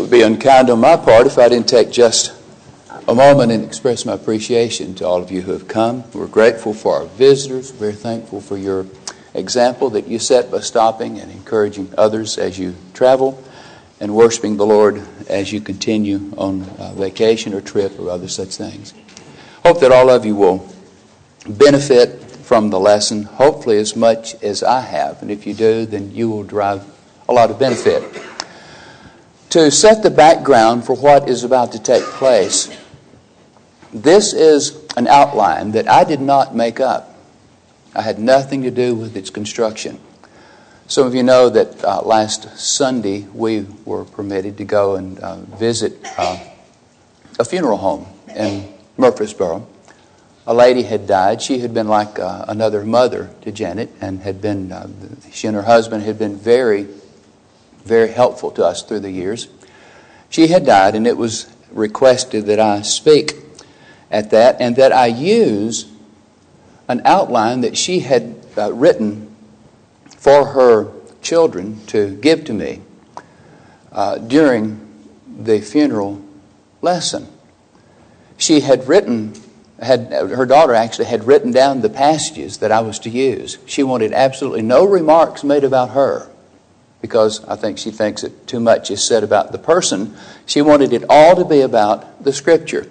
would be unkind on my part if I didn't take just a moment and express my appreciation to all of you who have come. We're grateful for our visitors. We're very thankful for your example that you set by stopping and encouraging others as you travel and worshiping the Lord as you continue on vacation or trip or other such things. Hope that all of you will benefit from the lesson, hopefully as much as I have. And if you do, then you will derive a lot of benefit. To set the background for what is about to take place, this is an outline that I did not make up. I had nothing to do with its construction. Some of you know that last Sunday we were permitted to go and visit a funeral home in Murfreesboro. A lady had died. She had been like another mother to Janet, and had been she and her husband had been very, very helpful to us through the years. She had died, and it was requested that I speak at that and that I use an outline that she had written for her children to give to me during the funeral lesson. She had her daughter actually had written down the passages that I was to use. She wanted absolutely no remarks made about her, because I think she thinks that too much is said about the person. She wanted it all to be about the Scripture.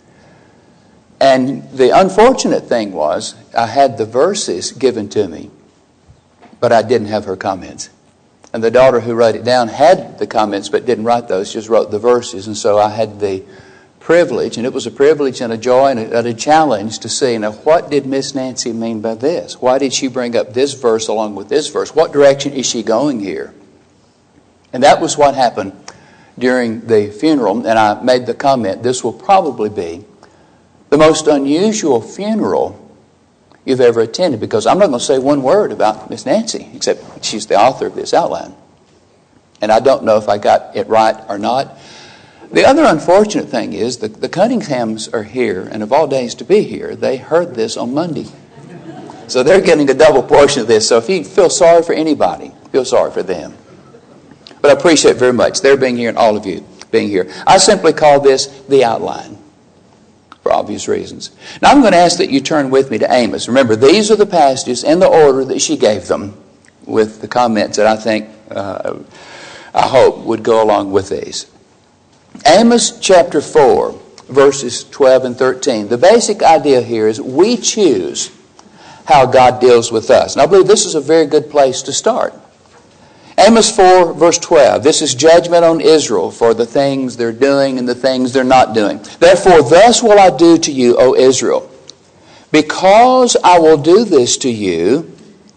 And the unfortunate thing was, I had the verses given to me, but I didn't have her comments. And the daughter who wrote it down had the comments, but didn't write those, just wrote the verses. And so I had the privilege, and it was a privilege and a joy and a challenge to see, now, what did Miss Nancy mean by this? Why did she bring up this verse along with this verse? What direction is she going here? And that was what happened during the funeral. And I made the comment, this will probably be the most unusual funeral you've ever attended, because I'm not going to say one word about Miss Nancy, except she's the author of this outline. And I don't know if I got it right or not. The other unfortunate thing is the Cunninghams are here, and of all days to be here, they heard this on Monday. So they're getting a double portion of this. So if you feel sorry for anybody, feel sorry for them. But I appreciate very much their being here and all of you being here. I simply call this the outline, for obvious reasons. Now I'm going to ask that you turn with me to Amos. Remember, these are the passages in the order that she gave them, with the comments that I think, I hope, would go along with these. Amos chapter 4, verses 12 and 13. The basic idea here is we choose how God deals with us. And I believe this is a very good place to start. Amos 4, verse 12. This is judgment on Israel for the things they're doing and the things they're not doing. Therefore, thus will I do to you, O Israel. Because I will do this to you,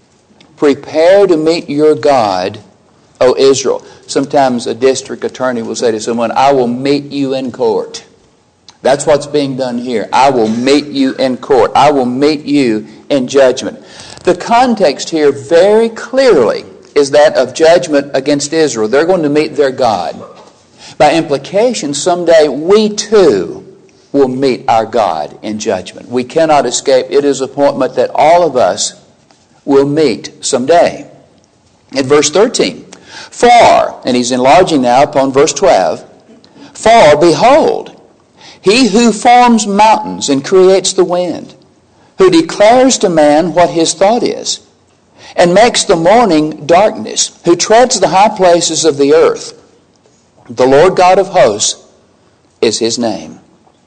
prepare to meet your God, O Israel. Sometimes a district attorney will say to someone, I will meet you in court. That's what's being done here. I will meet you in court. I will meet you in judgment. The context here very clearly is that of judgment against Israel. They're going to meet their God. By implication, someday we too will meet our God in judgment. We cannot escape. It is an appointment that all of us will meet someday. In verse 13, for, and he's enlarging now upon verse 12, for behold, he who forms mountains and creates the wind, who declares to man what his thought is, and makes the morning darkness, who treads the high places of the earth, the Lord God of hosts is his name.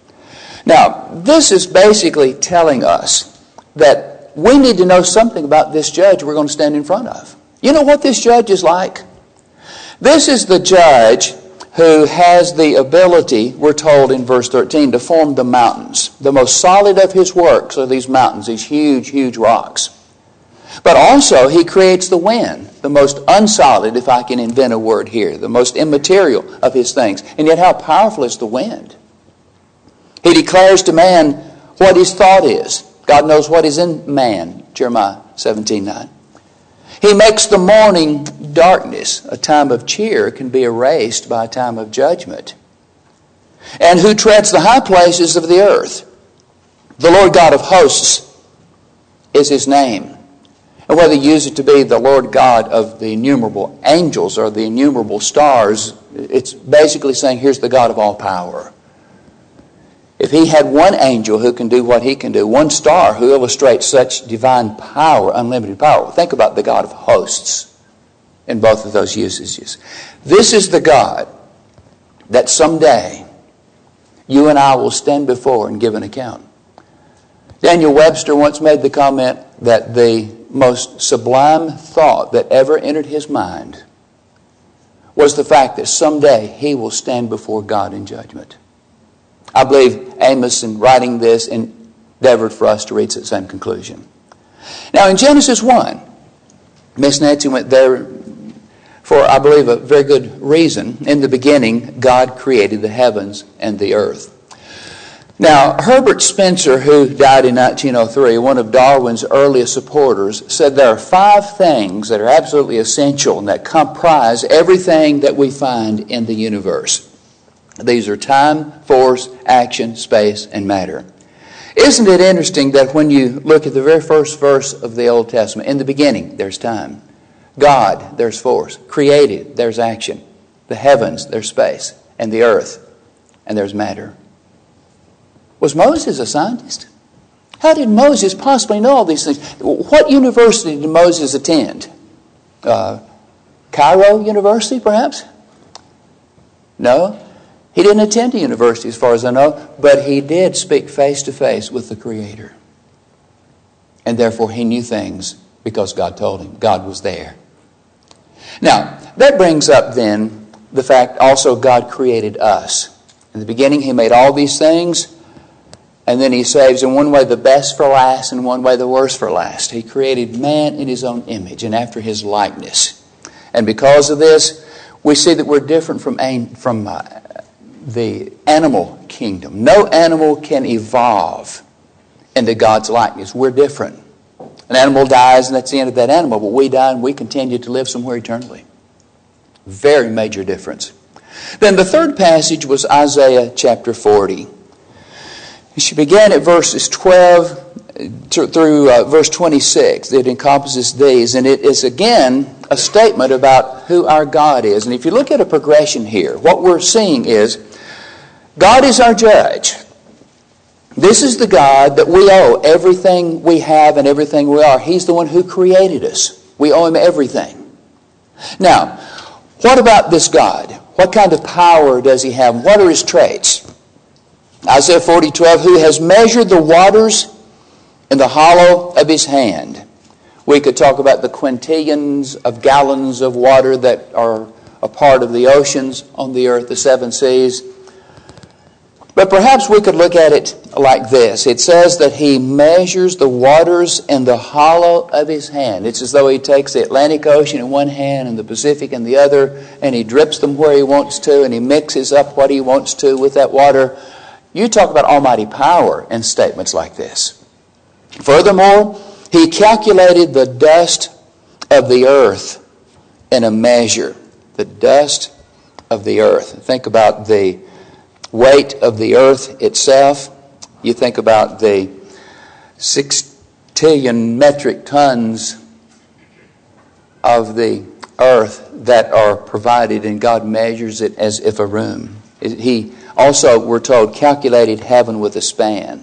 Now, this is basically telling us that we need to know something about this judge we're going to stand in front of. You know what this judge is like? This is the judge who has the ability, we're told in verse 13, to form the mountains. The most solid of his works are these mountains, these huge, huge rocks. But also he creates the wind, the most unsolid, if I can invent a word here, the most immaterial of his things. And yet how powerful is the wind? He declares to man what his thought is. God knows what is in man, Jeremiah 17:9. He makes the morning darkness. A time of cheer can be erased by a time of judgment. And who treads the high places of the earth. The Lord God of hosts is his name. And whether you use it to be the Lord God of the innumerable angels or the innumerable stars, it's basically saying here's the God of all power. If he had one angel who can do what he can do, one star who illustrates such divine power, unlimited power, think about the God of hosts in both of those usages. This is the God that someday you and I will stand before and give an account. Daniel Webster once made the comment that the most sublime thought that ever entered his mind was the fact that someday he will stand before God in judgment. I believe Amos, in writing this, endeavored for us to reach that same conclusion. Now in Genesis 1, Miss Nancy went there for, I believe, a very good reason. In the beginning, God created the heavens and the earth. Now, Herbert Spencer, who died in 1903, one of Darwin's earliest supporters, said there are 5 things that are absolutely essential and that comprise everything that we find in the universe. These are time, force, action, space, and matter. Isn't it interesting that when you look at the very first verse of the Old Testament, in the beginning, there's time. God, there's force. Created, there's action. The heavens, there's space. And the earth, and there's matter. Was Moses a scientist? How did Moses possibly know all these things? What university did Moses attend? Cairo University, perhaps? No. He didn't attend a university as far as I know, but he did speak face to face with the Creator. And therefore he knew things because God told him. God was there. Now, that brings up then the fact also God created us. In the beginning he made all these things, and then he saves in one way the best for last and one way the worst for last. He created man in his own image and after his likeness. And because of this, we see that we're different from the animal kingdom. No animal can evolve into God's likeness. We're different. An animal dies and that's the end of that animal, but we die and we continue to live somewhere eternally. Very major difference. Then the third passage was Isaiah chapter 40. She began at verses 12 through verse 26. It encompasses these, and it is again a statement about who our God is. And if you look at a progression here, what we're seeing is God is our judge. This is the God that we owe everything we have and everything we are. He's the one who created us. We owe Him everything. Now, what about this God? What kind of power does He have? What are His traits? Isaiah 40:12, who has measured the waters in the hollow of His hand. We could talk about the quintillions of gallons of water that are a part of the oceans on the earth, the 7 seas. But perhaps we could look at it like this. It says that He measures the waters in the hollow of His hand. It's as though He takes the Atlantic Ocean in one hand and the Pacific in the other, and He drips them where He wants to, and He mixes up what He wants to with that water. You talk about almighty power in statements like this. Furthermore, He calculated the dust of the earth in a measure. The dust of the earth. Think about the weight of the earth itself. You think about the 6,000,000,000 metric tons of the earth that are provided, and God measures it as if a room. He also, we're told, calculated heaven with a span.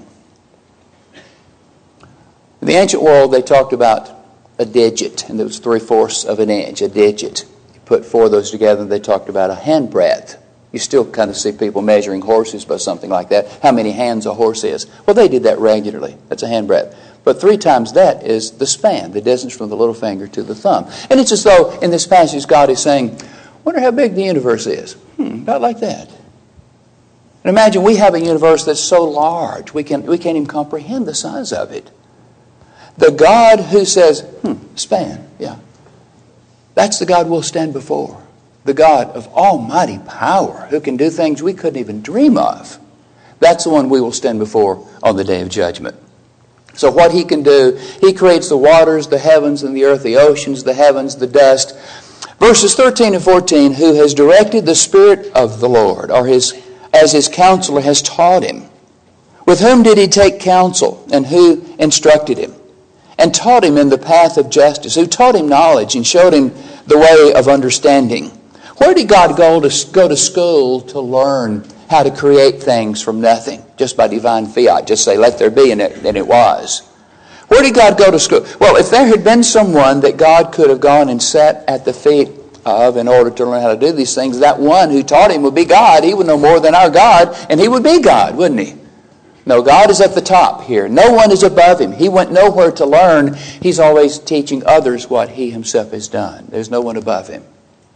In the ancient world, they talked about a digit, and it was 3/4 of an inch, a digit. You put 4 of those together, and they talked about a handbreadth. You still kind of see people measuring horses by something like that. How many hands a horse is? Well, they did that regularly. That's a handbreadth. But 3 times that is the span, the distance from the little finger to the thumb. And it's as though in this passage God is saying, wonder how big the universe is. About like that. And imagine we have a universe that's so large, we can't even comprehend the size of it. The God who says, span, yeah. That's the God we'll stand before. The God of almighty power who can do things we couldn't even dream of. That's the one we will stand before on the day of judgment. So what He can do, He creates the waters, the heavens and the earth, the oceans, the heavens, the dust. Verses 13 and 14, who has directed the Spirit of the Lord, or as His counselor has taught Him. With whom did He take counsel, and who instructed Him? and taught him in the path of justice, who taught him knowledge and showed him the way of understanding. Where did God go to school to learn how to create things from nothing? Just by divine fiat. Just say, let there be, and it was. Where did God go to school? Well, if there had been someone that God could have gone and sat at the feet of in order to learn how to do these things, that one who taught him would be God. He would know more than our God, and he would be God, wouldn't he? No, God is at the top here. No one is above him. He went nowhere to learn. He's always teaching others what he himself has done. There's no one above him.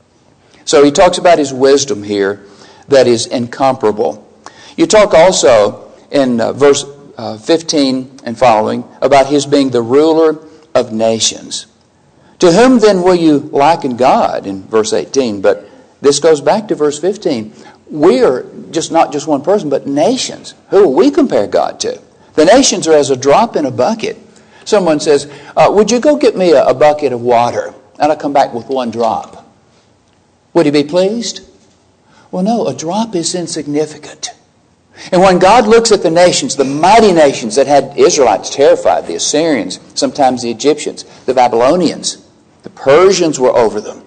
So he talks about his wisdom here that is incomparable. You talk also in verse 15 and following about his being the ruler of nations. To whom then will you liken God in verse 18? But this goes back to verse 15. We are not just one person, but nations. Who will we compare God to? The nations are as a drop in a bucket. Someone says, would you go get me a bucket of water? And I'll come back with one drop. Would he be pleased? Well, no, a drop is insignificant. And when God looks at the nations, the mighty nations that had Israelites terrified, the Assyrians, sometimes the Egyptians, the Babylonians, the Persians were over them.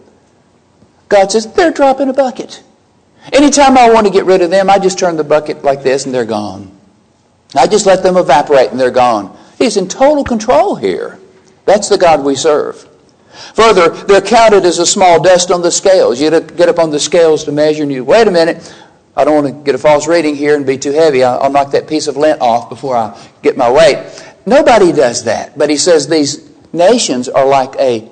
God says, they're a drop in a bucket. Anytime I want to get rid of them, I just turn the bucket like this and they're gone. I just let them evaporate and they're gone. He's in total control here. That's the God we serve. Further, they're counted as a small dust on the scales. You get up on the scales to measure and you, wait a minute, I don't want to get a false reading here and be too heavy. I'll knock that piece of lint off before I get my weight. Nobody does that. But he says these nations are like a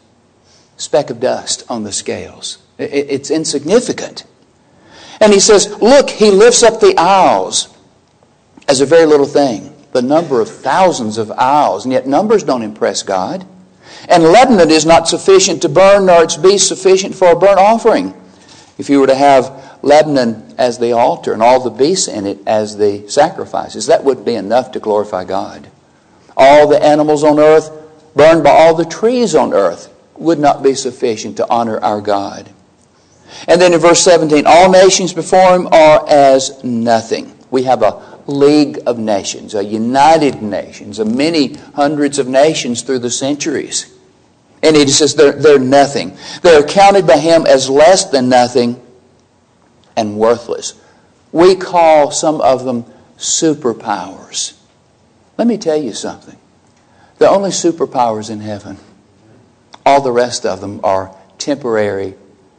speck of dust on the scales. It's insignificant. And he says, look, he lifts up the isles as a very little thing. The number of thousands of isles. And yet numbers don't impress God. And Lebanon is not sufficient to burn, nor its beasts sufficient for a burnt offering. If you were to have Lebanon as the altar and all the beasts in it as the sacrifices, that wouldn't be enough to glorify God. All the animals on earth, burned by all the trees on earth, would not be sufficient to honor our God. And then in verse 17, all nations before him are as nothing. We have a league of nations, a united nations, of many hundreds of nations through the centuries. And he says they're nothing. They're counted by him as less than nothing and worthless. We call some of them superpowers. Let me tell you something. The only superpowers in heaven, all the rest of them are temporary,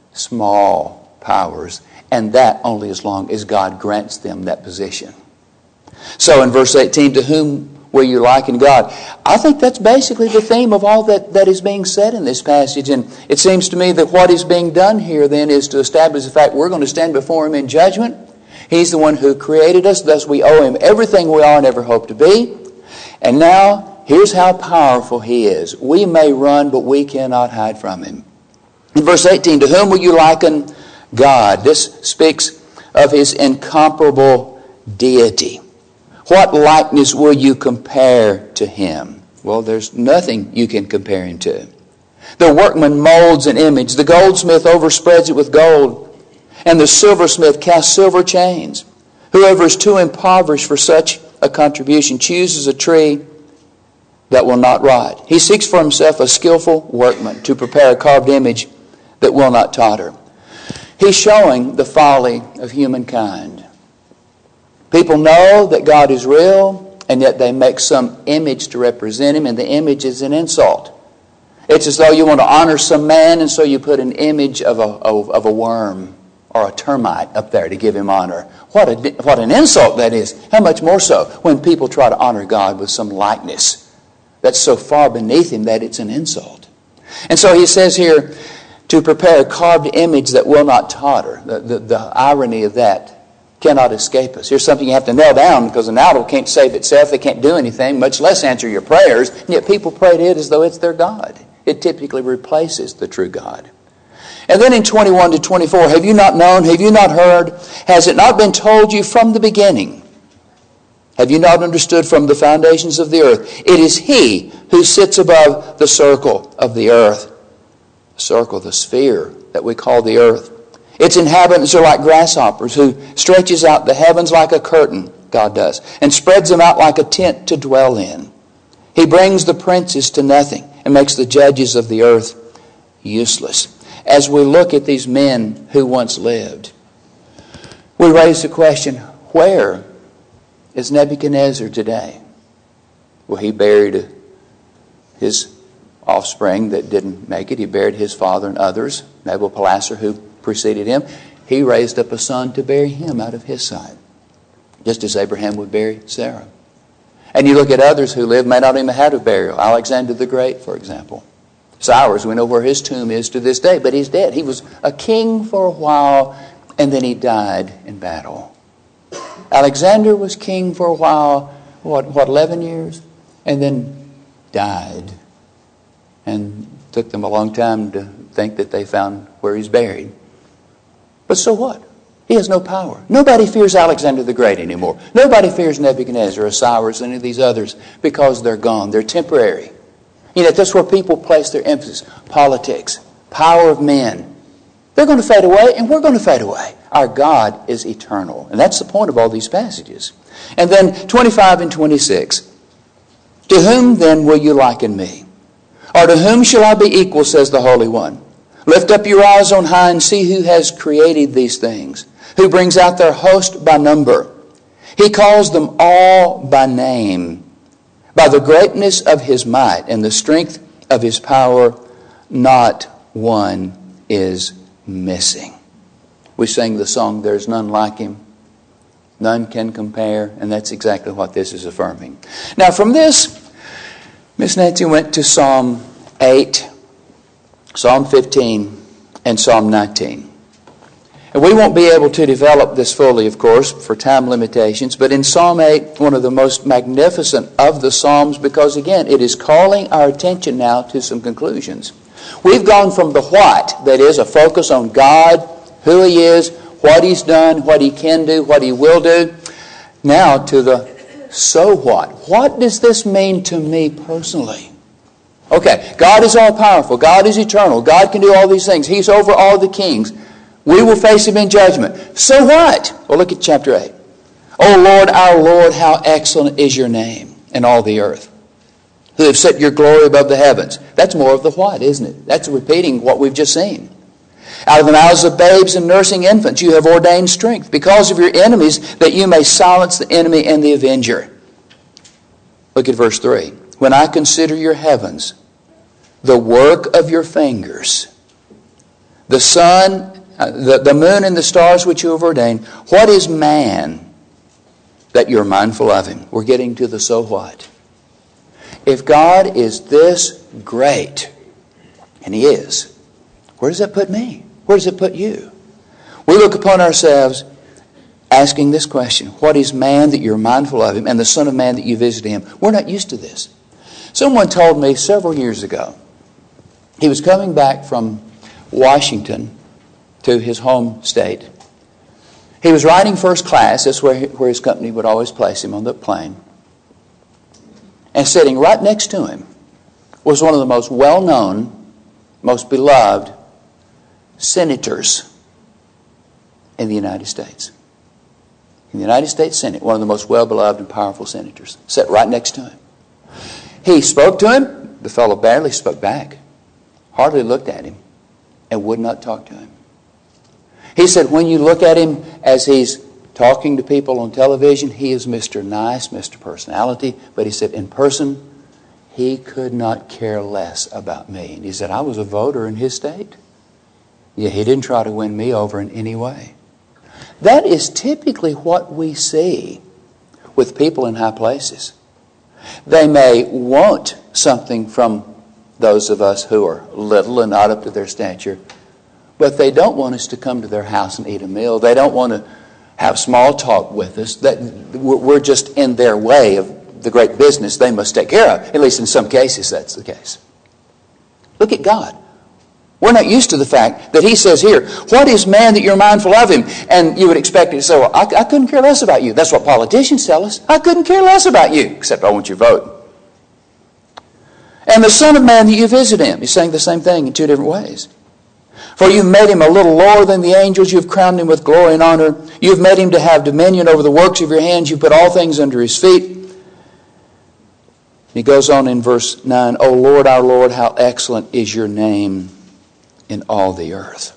small powers. And that only as long as God grants them that position. So in verse 18, to whom will you liken God? I think that's basically the theme of all that is being said in this passage. And it seems to me that what is being done here then is to establish the fact we're going to stand before him in judgment. He's the one who created us, thus we owe him everything we are and ever hope to be. And now, here's how powerful he is. We may run, but we cannot hide from him. In verse 18, to whom will you liken God? This speaks of his incomparable deity. What likeness will you compare to him? Well, there's nothing you can compare him to. The workman molds an image. The goldsmith overspreads it with gold. And the silversmith casts silver chains. Whoever is too impoverished for such a contribution chooses a tree that will not rot. He seeks for himself a skillful workman to prepare a carved image that will not totter. He's showing the folly of humankind. People know that God is real, and yet they make some image to represent him, and the image is an insult. It's as though you want to honor some man, and so you put an image of a worm or a termite up there to give him honor. What an insult that is. How much more so when people try to honor God with some likeness that's so far beneath him that it's an insult. And so he says here, to prepare a carved image that will not totter. The irony of that cannot escape us. Here's something you have to nail down, because an idol can't save itself. It can't do anything, much less answer your prayers. And yet people pray to it as though it's their God. It typically replaces the true God. And then in 21 to 24, have you not known? Have you not heard? Has it not been told you from the beginning? Have you not understood from the foundations of the earth? It is he who sits above the circle of the earth. The circle, the sphere that we call the earth. Its inhabitants are like grasshoppers, who stretches out the heavens like a curtain, God does, and spreads them out like a tent to dwell in. He brings the princes to nothing and makes the judges of the earth useless. As we look at these men who once lived, we raise the question, where is Nebuchadnezzar today? Well, he buried his offspring that didn't make it. He buried his father and others. Nabopolassar, who preceded him, he raised up a son to bury him out of his sight, just as Abraham would bury Sarah. And you look at others who lived, may not even have had a burial. Alexander the Great, for example. Cyrus, we know where his tomb is to this day, but he's dead. He was a king for a while, and then he died in battle. Alexander was king for a while, 11 years? And then died. And took them a long time to think that they found where he's buried. But so what? He has no power. Nobody fears Alexander the Great anymore. Nobody fears Nebuchadnezzar or Cyrus or any of these others because they're gone. They're temporary. You know, that's where people place their emphasis. Politics, power of men. They're going to fade away, and we're going to fade away. Our God is eternal. And that's the point of all these passages. And then 25 and 26. To whom then will you liken me? Or to whom shall I be equal, says the Holy One? Lift up your eyes on high and see who has created these things, who brings out their host by number. He calls them all by name. By the greatness of his might and the strength of his power, not one is missing. We sang the song, There's None Like Him. None can compare. And that's exactly what this is affirming. Now from this, Miss Nancy went to Psalm 8, Psalm 15, and Psalm 19. And we won't be able to develop this fully, of course, for time limitations. But in Psalm 8, one of the most magnificent of the Psalms, because again, it is calling our attention now to some conclusions. We've gone from the what, that is, a focus on God, who He is, what He's done, what He can do, what He will do, now to the so what. What does this mean to me personally? Okay, God is all-powerful. God is eternal. God can do all these things. He's over all the kings. We will face Him in judgment. So what? Well, look at chapter 8. O Lord, our Lord, how excellent is your name in all the earth, who have set your glory above the heavens. That's more of the what, isn't it? That's repeating what we've just seen. Out of the mouths of babes and nursing infants you have ordained strength because of your enemies, that you may silence the enemy and the avenger. Look at verse 3. When I consider your heavens, the work of your fingers, the sun, the moon and the stars which you have ordained, what is man that you're mindful of him? We're getting to the so what. If God is this great, and He is, where does that put me? Where does it put you? We look upon ourselves asking this question, what is man that you're mindful of him, and the Son of Man that you visit him? We're not used to this. Someone told me several years ago, he was coming back from Washington to his home state. He was riding first class. That's where his company would always place him, on the plane. And sitting right next to him was one of the most well-known, most beloved senators in the United States. In the United States Senate, one of the most well-beloved and powerful senators, sat right next to him. He spoke to him. The fellow barely spoke back, hardly looked at him, and would not talk to him. He said when you look at him as he's talking to people on television, he is Mr. Nice, Mr. Personality. But he said in person, he could not care less about me. And he said, I was a voter in his state. Yeah, he didn't try to win me over in any way. That is typically what we see with people in high places. They may want something from those of us who are little and not up to their stature, but they don't want us to come to their house and eat a meal. They don't want to have small talk with us. That we're just in their way of the great business they must take care of. At least in some cases that's the case. Look at God. We're not used to the fact that He says here, what is man that you're mindful of him? And you would expect it to say, well, I couldn't care less about you. That's what politicians tell us. I couldn't care less about you, except I want your vote. And the Son of Man that you visit him. He's saying the same thing in two different ways. For you've made him a little lower than the angels. You've crowned him with glory and honor. You've made him to have dominion over the works of your hands. You've put all things under his feet. He goes on in verse 9, O Lord, our Lord, how excellent is your name in all the earth.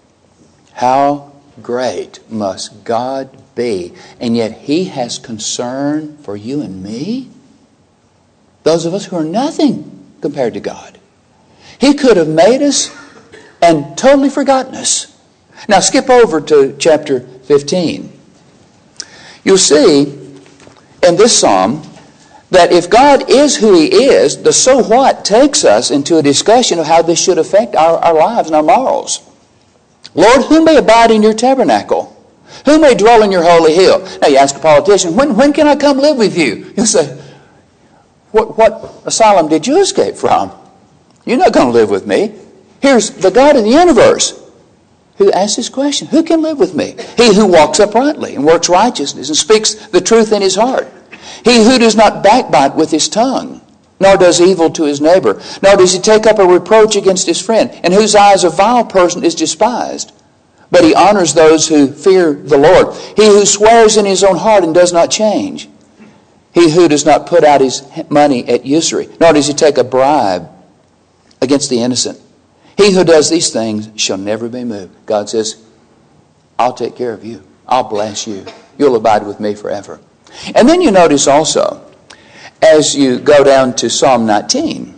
How great must God be, and yet He has concern for you and me? Those of us who are nothing compared to God. He could have made us and totally forgotten us. Now skip over to chapter 15. You'll see in this psalm that if God is who He is, the so what takes us into a discussion of how this should affect our lives and our morals. Lord, who may abide in your tabernacle? Who may dwell in your holy hill? Now you ask a politician, when can I come live with you? He'll say, what asylum did you escape from? You're not going to live with me. Here's the God of the universe who asks this question, who can live with me? He who walks uprightly and works righteousness and speaks the truth in his heart. He who does not backbite with his tongue, nor does evil to his neighbor, nor does he take up a reproach against his friend, in whose eyes a vile person is despised. But he honors those who fear the Lord. He who swears in his own heart and does not change. He who does not put out his money at usury, nor does he take a bribe against the innocent. He who does these things shall never be moved. God says, I'll take care of you. I'll bless you. You'll abide with me forever. And then you notice also, as you go down to Psalm 19,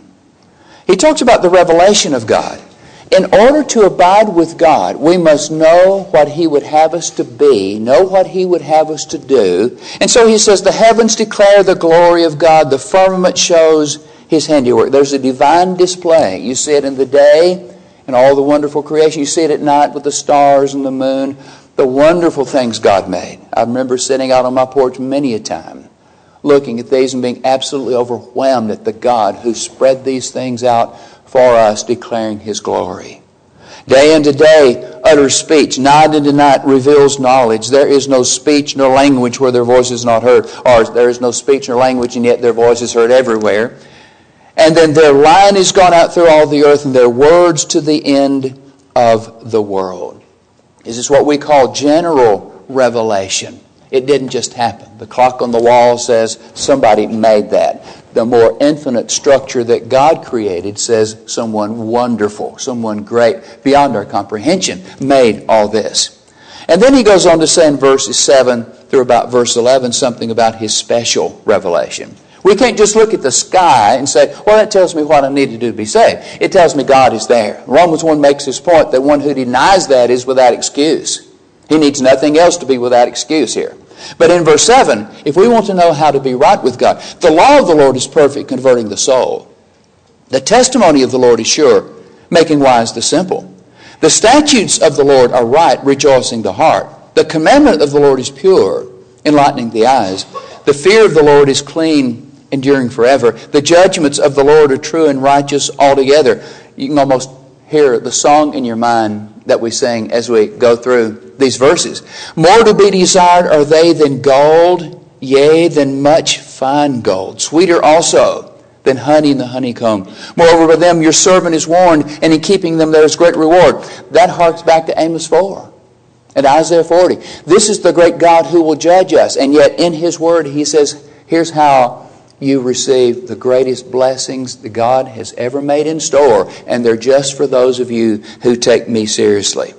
he talks about the revelation of God. In order to abide with God, we must know what He would have us to be, know what He would have us to do. And so he says, the heavens declare the glory of God, the firmament shows His handiwork. There's a divine display. You see it in the day and all the wonderful creation. You see it at night with the stars and the moon, the wonderful things God made. I remember sitting out on my porch many a time, looking at these and being absolutely overwhelmed at the God who spread these things out for us, declaring His glory. Day unto day utters speech, night unto night reveals knowledge. There is no speech nor language where their voice is not heard, or there is no speech nor language and yet their voice is heard everywhere. And then their line is gone out through all the earth, and their words to the end of the world. This is what we call general revelation. It didn't just happen. The clock on the wall says somebody made that. The more infinite structure that God created says someone wonderful, someone great, beyond our comprehension, made all this. And then he goes on to say in verses 7 through about verse 11 something about His special revelation. We can't just look at the sky and say, well, that tells me what I need to do to be saved. It tells me God is there. Romans 1 makes this point that one who denies that is without excuse. He needs nothing else to be without excuse here. But in verse 7, if we want to know how to be right with God, the law of the Lord is perfect, converting the soul. The testimony of the Lord is sure, making wise the simple. The statutes of the Lord are right, rejoicing the heart. The commandment of the Lord is pure, enlightening the eyes. The fear of the Lord is clean, enduring forever. The judgments of the Lord are true and righteous altogether. You can almost hear the song in your mind that we sing as we go through these verses. More to be desired are they than gold, yea, than much fine gold. Sweeter also than honey in the honeycomb. Moreover, by them your servant is warned, and in keeping them there is great reward. That harks back to Amos 4 and Isaiah 40. This is the great God who will judge us. And yet in His Word He says, here's how you receive the greatest blessings that God has ever made in store, and they're just for those of you who take me seriously.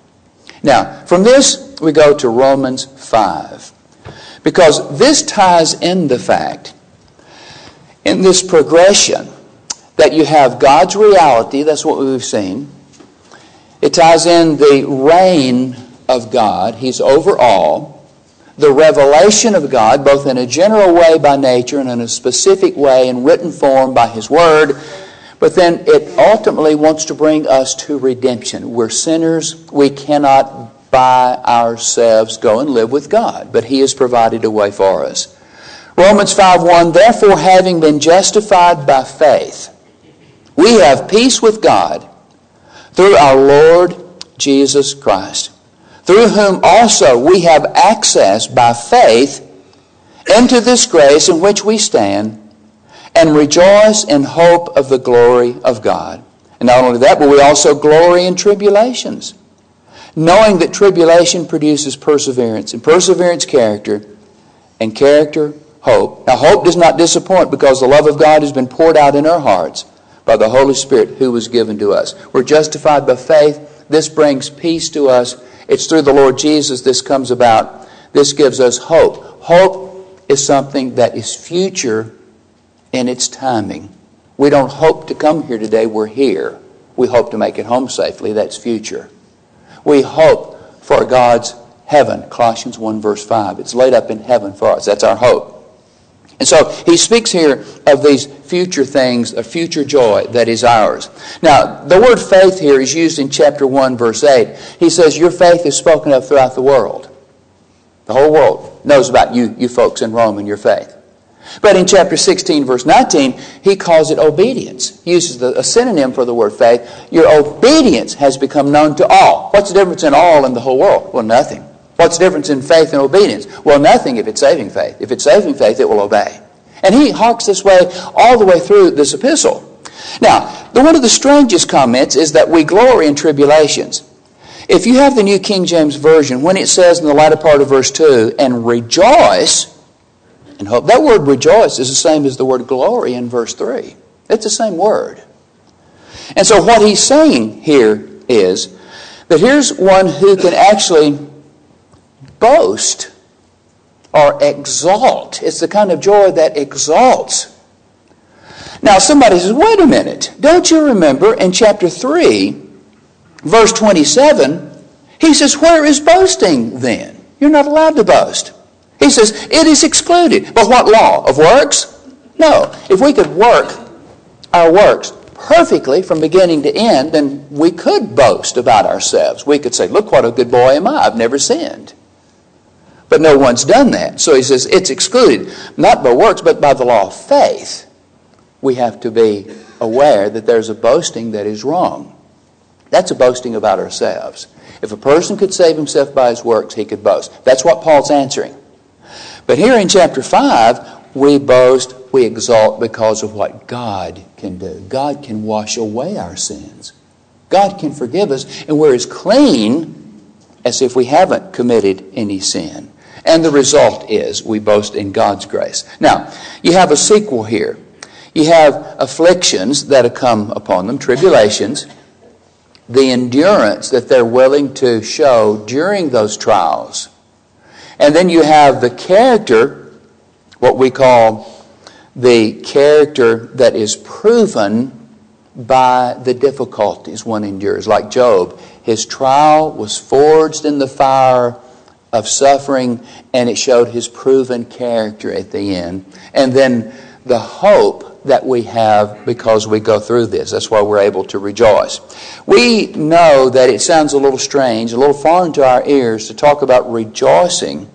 Now, from this we go to Romans 5, because this ties in the fact, in this progression, that you have God's reality, that's what we've seen. It ties in the reign of God, He's over all. The revelation of God, both in a general way by nature and in a specific way in written form by His Word. But then it ultimately wants to bring us to redemption. We're sinners. We cannot by ourselves go and live with God. But He has provided a way for us. Romans 5:1, therefore having been justified by faith, we have peace with God through our Lord Jesus Christ, through whom also we have access by faith into this grace in which we stand, and rejoice in hope of the glory of God. And not only that, but we also glory in tribulations, knowing that tribulation produces perseverance, and perseverance character, and character hope. Now, hope does not disappoint because the love of God has been poured out in our hearts by the Holy Spirit who was given to us. We're justified by faith. This brings peace to us. It's through the Lord Jesus this comes about. This gives us hope. Hope is something that is future in its timing. We don't hope to come here today. We're here. We hope to make it home safely. That's future. We hope for God's heaven. Colossians 1 verse 5. It's laid up in heaven for us. That's our hope. And so he speaks here of these future things, a future joy that is ours. Now, the word faith here is used in chapter 1 verse 8. He says, your faith is spoken of throughout the world. The whole world knows about you folks in Rome and your faith. But in chapter 16 verse 19, he calls it obedience. He uses a synonym for the word faith. Your obedience has become known to all. What's the difference in all and the whole world? Well, nothing. What's the difference in faith and obedience? Well, nothing if it's saving faith. If it's saving faith, it will obey. And he harks this way all the way through this epistle. Now, one of the strangest comments is that we glory in tribulations. If you have the New King James Version, when it says in the latter part of verse 2, and rejoice and hope, that word rejoice is the same as the word glory in verse 3. It's the same word. And so what he's saying here is that here's one who can actually boast or exalt. It's the kind of joy that exalts. Now somebody says, wait a minute. Don't you remember in chapter 3, verse 27, he says, where is boasting then? You're not allowed to boast. He says, it is excluded. But what law? Of works? No. If we could work our works perfectly from beginning to end, then we could boast about ourselves. We could say, look what a good boy am I. I've never sinned. But no one's done that. So he says it's excluded, not by works, but by the law of faith. We have to be aware that there's a boasting that is wrong. That's a boasting about ourselves. If a person could save himself by his works, he could boast. That's what Paul's answering. But here in chapter 5, we boast, we exalt because of what God can do. God can wash away our sins. God can forgive us, and we're as clean as if we haven't committed any sin. And the result is we boast in God's grace. Now, you have a sequel here. You have afflictions that have come upon them, tribulations, the endurance that they're willing to show during those trials. And then you have the character, what we call the character that is proven by the difficulties one endures. Like Job, his trial was forged in the fire of suffering, and it showed his proven character at the end. And then the hope that we have because we go through this. That's why we're able to rejoice. We know that it sounds a little strange, a little foreign to our ears to talk about rejoicing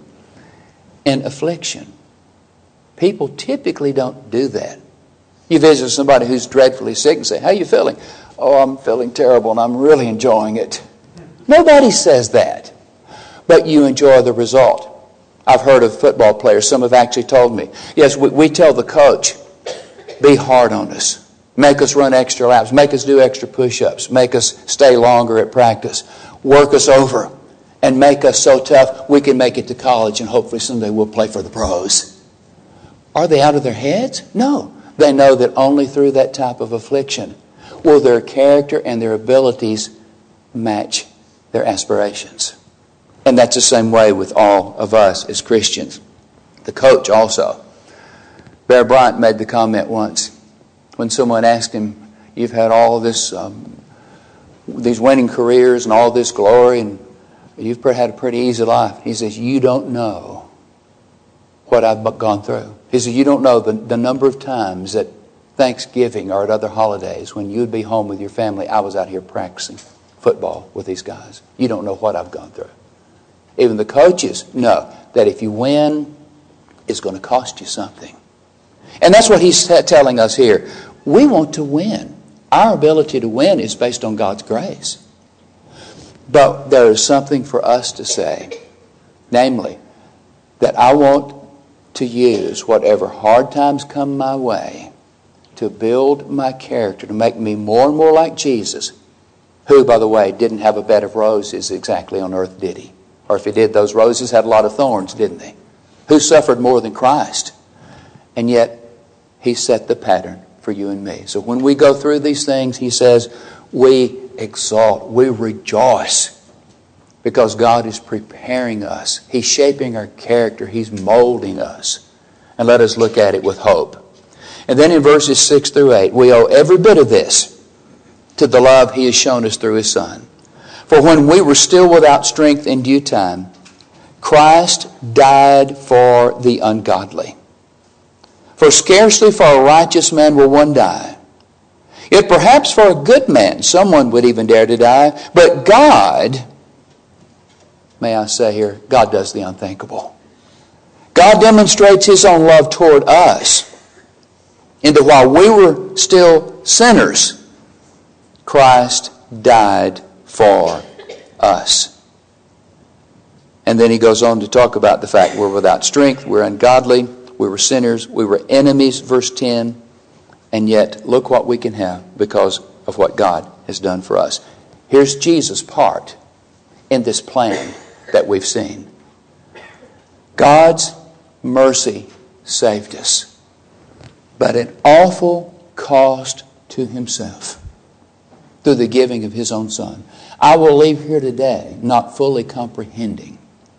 in affliction. People typically don't do that. You visit somebody who's dreadfully sick and say, how are you feeling? Oh, I'm feeling terrible and I'm really enjoying it. Nobody says that. But you enjoy the result. I've heard of football players. Some have actually told me, yes, we tell the coach, be hard on us. Make us run extra laps. Make us do extra push-ups. Make us stay longer at practice. Work us over. And make us so tough we can make it to college and hopefully someday we'll play for the pros. Are they out of their heads? No. They know that only through that type of affliction will their character and their abilities match their aspirations. And that's the same way with all of us as Christians. The coach also. Bear Bryant made the comment once when someone asked him, you've had all of this, these winning careers and all this glory and you've had a pretty easy life. He says, you don't know what I've gone through. He says, you don't know the number of times at Thanksgiving or at other holidays when you'd be home with your family, I was out here practicing football with these guys. You don't know what I've gone through. Even the coaches know that if you win, it's going to cost you something. And that's what he's telling us here. We want to win. Our ability to win is based on God's grace. But there is something for us to say. Namely, that I want to use whatever hard times come my way to build my character, to make me more and more like Jesus, who, by the way, didn't have a bed of roses exactly on earth, did he? Or if he did, those roses had a lot of thorns, didn't they? Who suffered more than Christ? And yet, He set the pattern for you and me. So when we go through these things, He says, we exalt, we rejoice, because God is preparing us. He's shaping our character. He's molding us. And let us look at it with hope. And then in verses 6 through 8, we owe every bit of this to the love He has shown us through His Son. For when we were still without strength in due time, Christ died for the ungodly. For scarcely for a righteous man will one die. Yet perhaps for a good man someone would even dare to die. But God, may I say here, God does the unthinkable. God demonstrates His own love toward us, in that while we were still sinners, Christ died for us. And then he goes on to talk about the fact we're without strength, we're ungodly, we were sinners, we were enemies, verse 10, and yet look what we can have because of what God has done for us. Here's Jesus' part in this plan that we've seen. God's mercy saved us, but at awful cost to Himself through the giving of His own Son. I will leave here today not fully comprehending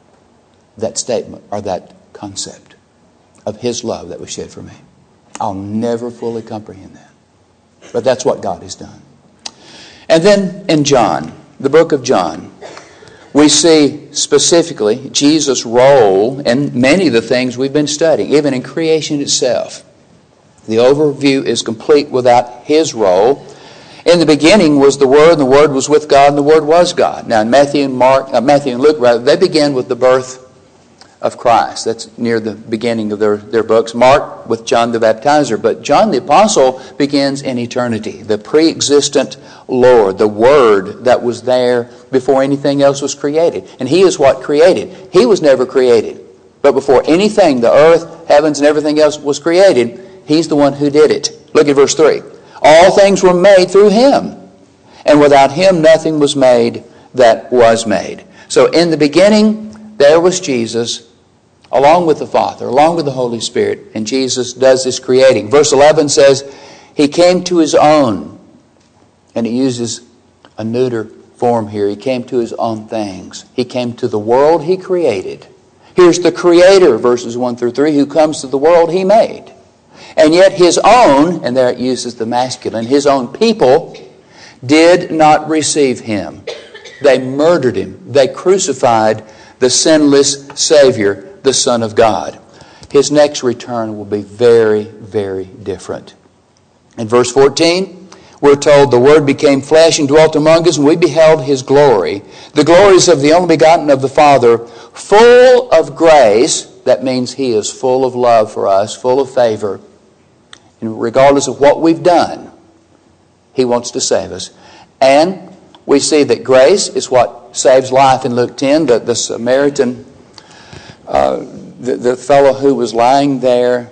that statement or that concept of His love that was shed for me. I'll never fully comprehend that. But that's what God has done. And then in John, the book of John, we see specifically Jesus' role in many of the things we've been studying, even in creation itself. The overview is complete without His role. In the beginning was the Word, and the Word was with God, and the Word was God. Now in Matthew and Luke, they begin with the birth of Christ. That's near the beginning of their books. Mark with John the Baptizer. But John the Apostle begins in eternity. The pre-existent Lord, the Word that was there before anything else was created. And He is what created. He was never created. But before anything, the earth, heavens, and everything else was created, He's the one who did it. Look at verse 3. All things were made through Him, and without Him nothing was made that was made. So in the beginning, there was Jesus, along with the Father, along with the Holy Spirit, and Jesus does this creating. Verse 11 says, He came to His own, and He uses a neuter form here. He came to His own things. He came to the world He created. Here's the Creator, verses 1 through 3, who comes to the world He made. And yet His own, and there it uses the masculine, His own people did not receive Him. They murdered Him. They crucified the sinless Savior, the Son of God. His next return will be very, very different. In verse 14, we're told the Word became flesh and dwelt among us, and we beheld His glory. The glories of the only begotten of the Father, full of grace. That means He is full of love for us, full of favor. And regardless of what we've done, He wants to save us. And we see that grace is what saves life in Luke 10. The Samaritan, the fellow who was lying there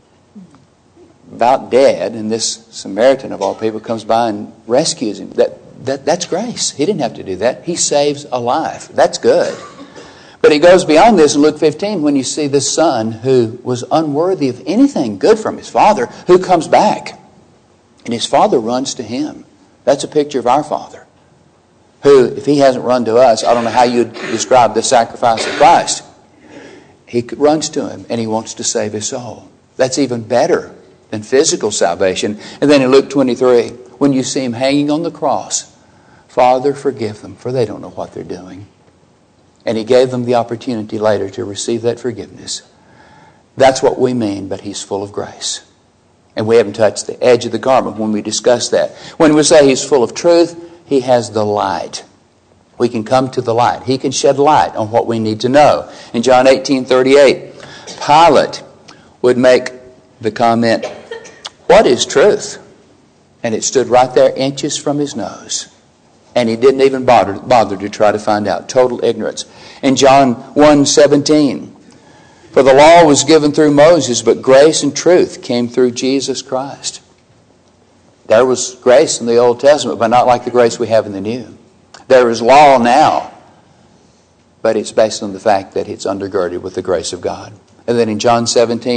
about dead, and this Samaritan of all people comes by and rescues him. That's grace. He didn't have to do that. He saves a life. That's good. But it goes beyond this in Luke 15 when you see the son who was unworthy of anything good from his father, who comes back. And his father runs to him. That's a picture of our Father, who, if He hasn't run to us, I don't know how you'd describe the sacrifice of Christ. He runs to Him and He wants to save his soul. That's even better than physical salvation. And then in Luke 23, when you see Him hanging on the cross, Father, forgive them, for they don't know what they're doing. And He gave them the opportunity later to receive that forgiveness. That's what we mean, but He's full of grace. And we haven't touched the edge of the garment when we discuss that. When we say He's full of truth, He has the light. We can come to the light. He can shed light on what we need to know. In John 18:38, Pilate would make the comment, what is truth? And it stood right there inches from his nose. And he didn't even bother to try to find out. Total ignorance. In John 1:17, for the law was given through Moses, but grace and truth came through Jesus Christ. There was grace in the Old Testament, but not like the grace we have in the New. There is law now, but it's based on the fact that it's undergirded with the grace of God. And then in John 17:16,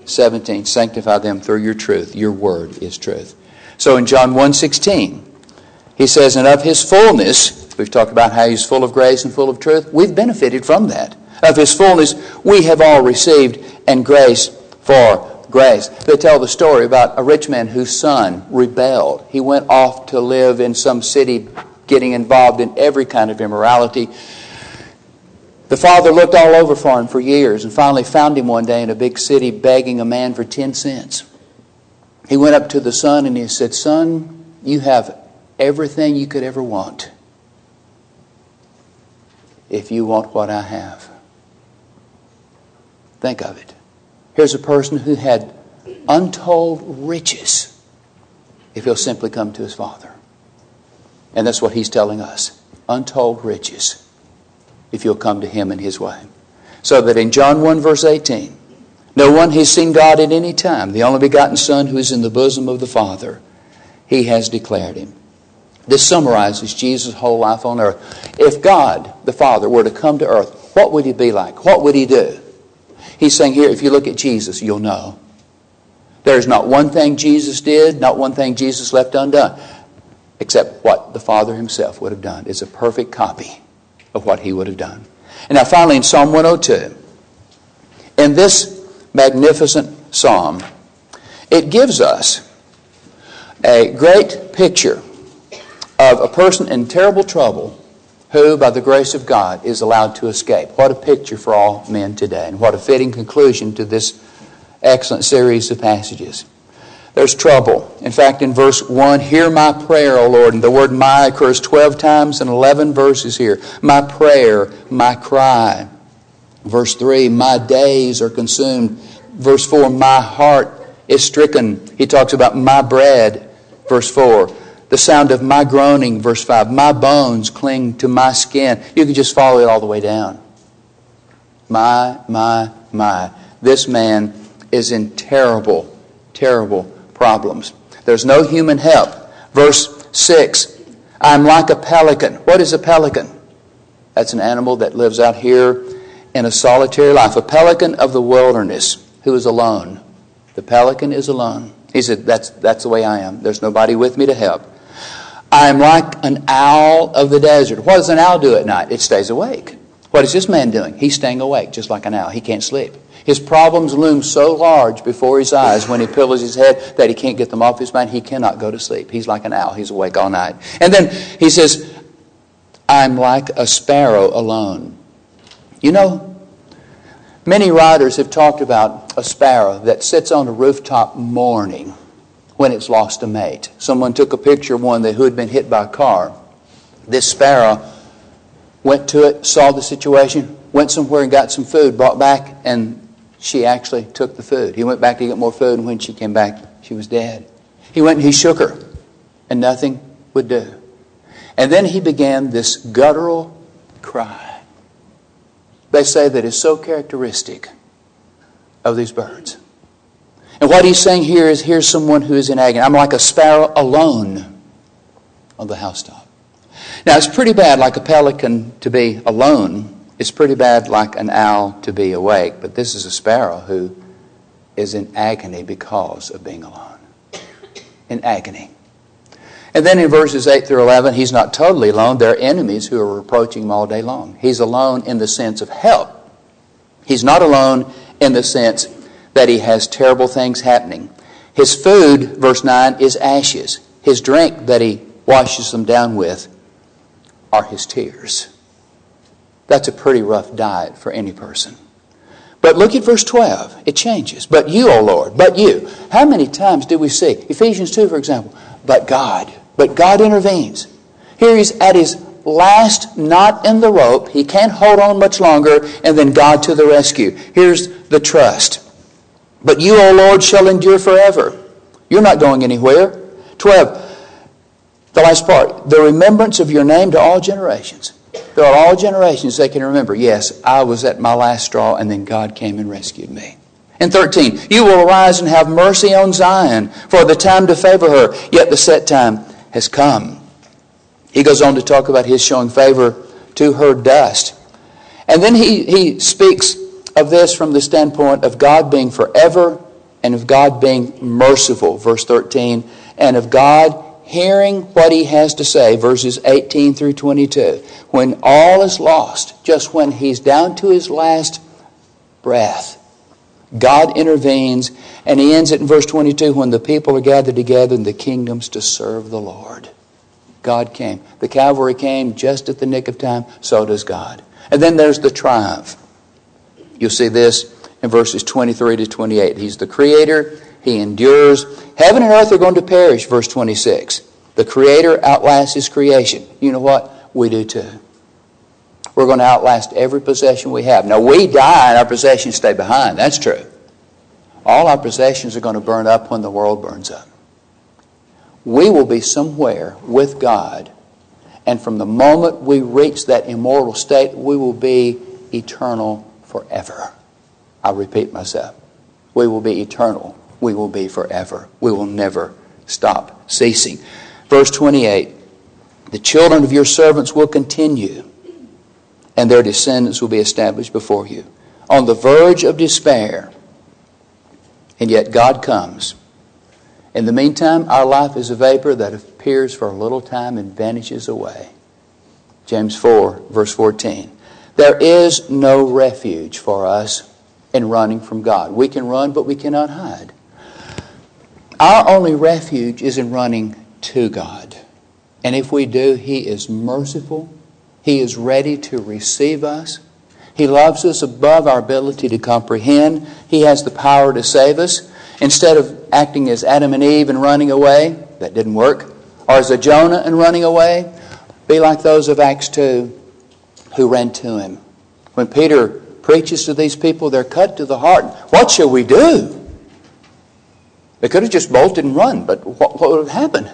17, sanctify them through your truth. Your word is truth. So in John 1:16, he says, and of his fullness, we've talked about how he's full of grace and full of truth. We've benefited from that. Of his fullness, we have all received, and grace for grace. They tell the story about a rich man whose son rebelled. He went off to live in some city, getting involved in every kind of immorality. The father looked all over for him for years and finally found him one day in a big city begging a man for 10 cents. He went up to the son and he said, son, you have everything you could ever want if you want what I have. Think of it. Here's a person who had untold riches if he'll simply come to his father. And that's what he's telling us. Untold riches if you'll come to him in his way. So that in John 1 verse 18, no one has seen God at any time. The only begotten Son who is in the bosom of the Father, he has declared him. This summarizes Jesus' whole life on earth. If God, the Father, were to come to earth, what would he be like? What would he do? He's saying here, if you look at Jesus, you'll know. There's not one thing Jesus did, not one thing Jesus left undone, except what the Father himself would have done. It's a perfect copy of what he would have done. And now finally in Psalm 102, in this magnificent psalm, it gives us a great picture of a person in terrible trouble who, by the grace of God, is allowed to escape. What a picture for all men today, and what a fitting conclusion to this excellent series of passages. There's trouble. In fact, in verse 1, hear my prayer, O Lord. And the word my occurs 12 times in 11 verses here. My prayer, my cry. Verse 3, my days are consumed. Verse 4, my heart is stricken. He talks about my bread. Verse 4, the sound of my groaning. Verse 5, my bones cling to my skin. You can just follow it all the way down. My. This man is in terrible, terrible problems. There's no human help. Verse 6, I'm like a pelican. What is a pelican? That's an animal that lives out here in a solitary life. A pelican of the wilderness who is alone. The pelican is alone. He said, that's the way I am. There's nobody with me to help. I am like an owl of the desert. What does an owl do at night? It stays awake. What is this man doing? He's staying awake just like an owl. He can't sleep. His problems loom so large before his eyes when he pillows his head that he can't get them off his mind. He cannot go to sleep. He's like an owl. He's awake all night. And then he says, I'm like a sparrow alone. You know, many writers have talked about a sparrow that sits on a rooftop mourning when it's lost a mate. Someone took a picture of one who had been hit by a car. This sparrow went to it, saw the situation, went somewhere and got some food, brought back, and she actually took the food. He went back to get more food, and when she came back, she was dead. He went and he shook her, and nothing would do. And then he began this guttural cry. They say that is so characteristic of these birds. And what he's saying here is, here's someone who is in agony. I'm like a sparrow alone on the housetop. Now, it's pretty bad like a pelican to be alone. It's pretty bad like an owl to be awake. But this is a sparrow who is in agony because of being alone. In agony. And then in verses 8 through 11, he's not totally alone. There are enemies who are reproaching him all day long. He's alone in the sense of help. He's not alone in the sense that he has terrible things happening. His food, verse 9, is ashes. His drink that he washes them down with are his tears. That's a pretty rough diet for any person. But look at verse 12. It changes. But you, O Lord, but you. How many times do we see? Ephesians 2, for example. But God. But God intervenes. Here he's at his last knot in the rope. He can't hold on much longer. And then God to the rescue. Here's the trust. But you, O Lord, shall endure forever. You're not going anywhere. 12. The last part. The remembrance of your name to all generations. There are all generations they can remember. Yes, I was at my last straw and then God came and rescued me. And 13, you will arise and have mercy on Zion for the time to favor her, yet the set time has come. He goes on to talk about his showing favor to her dust. And then he speaks of this from the standpoint of God being forever and of God being merciful, verse 13, and of God hearing what He has to say, verses 18 through 22. When all is lost, just when He's down to His last breath, God intervenes, and He ends it in verse 22, when the people are gathered together in the kingdoms to serve the Lord. God came. The cavalry came just at the nick of time, so does God. And then there's the triumph. You'll see this in verses 23 to 28. He's the Creator. He endures. Heaven and earth are going to perish, verse 26. The Creator outlasts His creation. You know what? We do too. We're going to outlast every possession we have. Now, we die and our possessions stay behind. That's true. All our possessions are going to burn up when the world burns up. We will be somewhere with God, and from the moment we reach that immortal state, we will be eternal forever. I'll repeat myself. We will be eternal. We will be forever. We will never stop ceasing. Verse 28, the children of your servants will continue, and their descendants will be established before you. On the verge of despair, and yet God comes. In the meantime, our life is a vapor that appears for a little time and vanishes away. James 4, verse 14. There is no refuge for us in running from God. We can run, but we cannot hide. Our only refuge is in running to God. And if we do, He is merciful. He is ready to receive us. He loves us above our ability to comprehend. He has the power to save us. Instead of acting as Adam and Eve and running away, that didn't work, or as a Jonah and running away, be like those of Acts 2 who ran to Him. When Peter preaches to these people, they're cut to the heart. What shall we do? They could have just bolted and run, but what would have happened?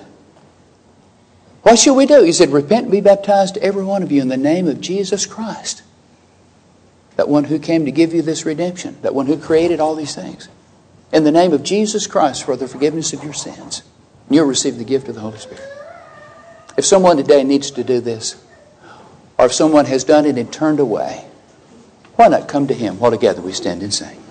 What shall we do? He said, repent and be baptized, every one of you, in the name of Jesus Christ. That one who came to give you this redemption. That one who created all these things. In the name of Jesus Christ for the forgiveness of your sins. And you'll receive the gift of the Holy Spirit. If someone today needs to do this, or if someone has done it and turned away, why not come to Him while together we stand and sing?